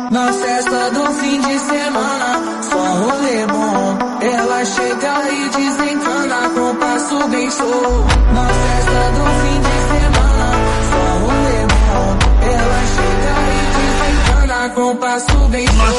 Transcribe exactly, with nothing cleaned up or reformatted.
Na festa do fim de semana, só rolê bom. Ela chega e desencana com passo bem show. Na festa do fim de semana, só rolê bom. Ela chega e desencana com passo bem show.